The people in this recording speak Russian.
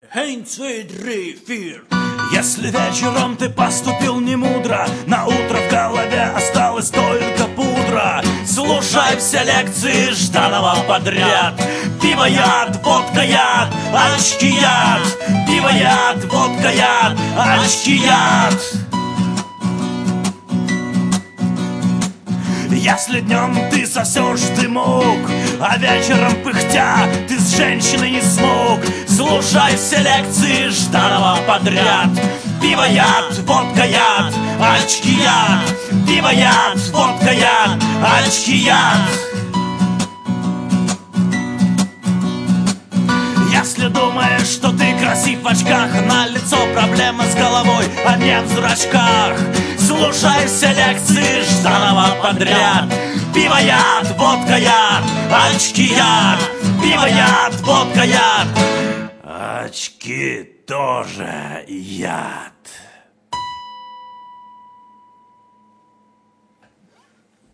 1, 2, 3, 4. Если вечером ты поступил немудро, на утро в голове осталась только пудра. Слушай все лекции Жданова подряд. Пиво яд, водка яд, очки яд. Пиво яд, водка яд, очки яд. Если днем ты сосешь дымок, а вечером пыхтя ты с женщиной не смог, слушай все лекции Жданова подряд. Пиво яд, водка яд, очки яд. Пиво яд, водка яд, очки яд. Если думаешь, что ты красив в очках, на лицо проблема с головой, а не в зрачках, слушай все лекции Жданова подряд. Пиво яд, водка яд, очки яд. Пиво яд, водка яд, очки тоже яд.